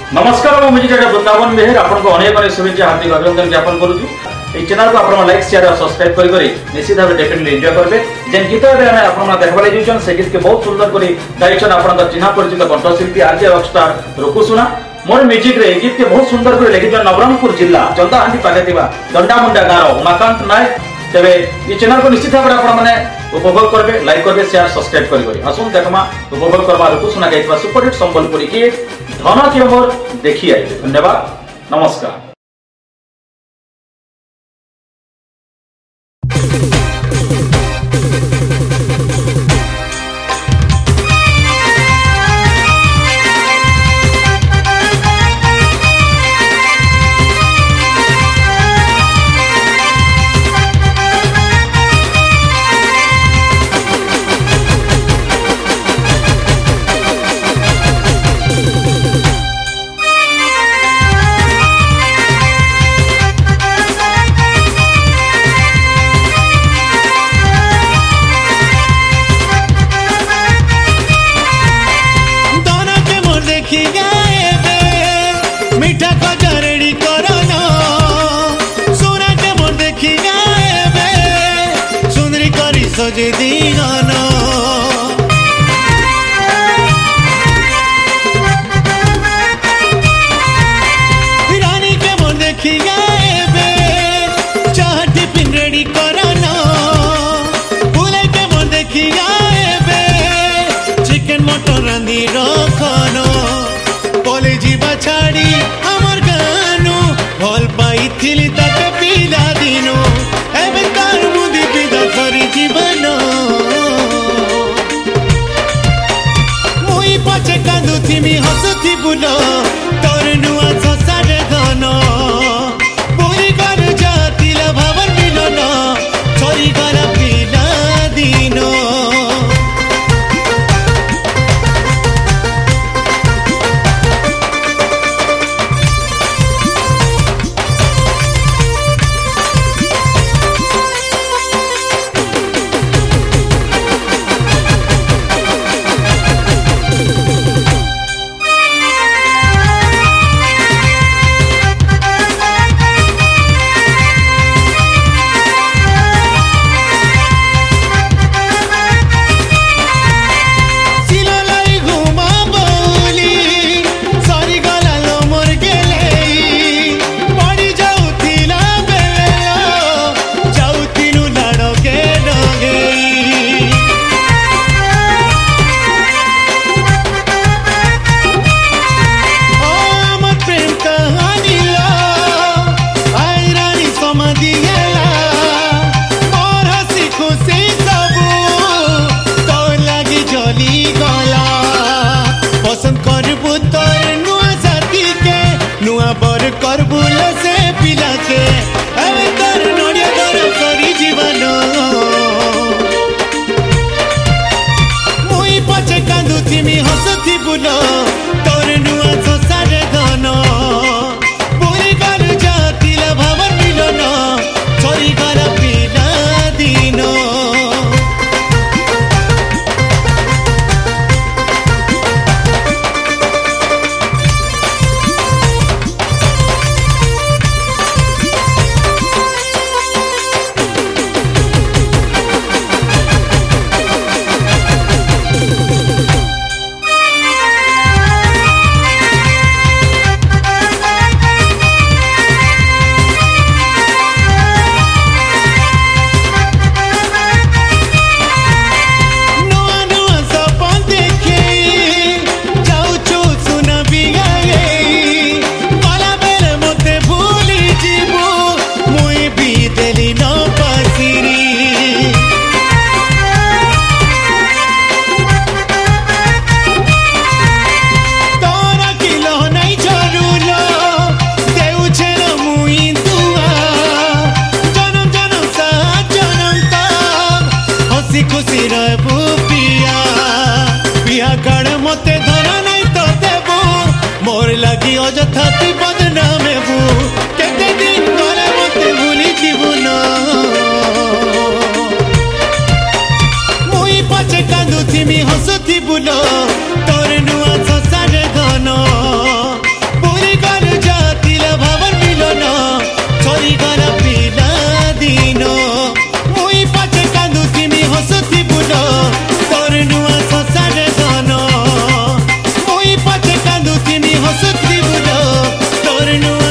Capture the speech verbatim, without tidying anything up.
नमस्कार मु music director Vrindavan मेहर आपको अनेक अनेक शुभेच्छा हार्दिक अभिनंदन ज्ञापन करुछु। এই চ্যানেল को आपण लाइक शेयर और सब्सक्राइब करी करी निश्चित भाव डेफिनेटली एंजॉय करबे। जेन गीत रे हम आपण देखबा ले जोचन से गीत के बहुत सुंदर करी गायछन आपण चिन्हा परिचित कंठशिल्पी आरजे रॉकस्टार रुकुसुना। मोर म्यूजिक रे गीत के बहुत सुंदर करी लिखिछन नवरंगपुर जिला जलदाहांडी पाखे थिबा दंडामुंडा गाँव उमाकांत नायक। तेबे ये चैनल को निश्चित भाव आपण माने उपभोग करबे, लाइक करबे, शेयर सब्सक्राइब करी करी आसुन देखमा उपभोग करबा रुकुसुना गायथिबा सुपरहिट संबलपुरी के धन के मोर देखि आइबे। धन्यवाद, नमस्कार। सजे दीना रानी के मन देखी गाएबे चाह टिफिन रेडी कराना बुले के मन देखी गाएबे चिकन मटन रांधी रखनो बोले जीवा छाड़ी हमर गानो भल पाई थिली ताके पिला दिनो एबे तार मुदी पिदा करी जीवन मुई पछे कांदुथिमी हसुथी बुलो तोर नुआ ससारे धन पूरी कर जातिला भावन मिलन छोरी गला पिला दिनो कांदुथिमी हसुथी बुलो तोर नुआ ससारे धन पूरी कर जातिला भावन मिलन छोरी गला पिला दिनो लगी अजथा बदनाम हेबू केते दिन करे मते भूली जीवु न मुई पछे कांदुथिमी हसुथी बुलो तोर नुआ ससारे धन करनु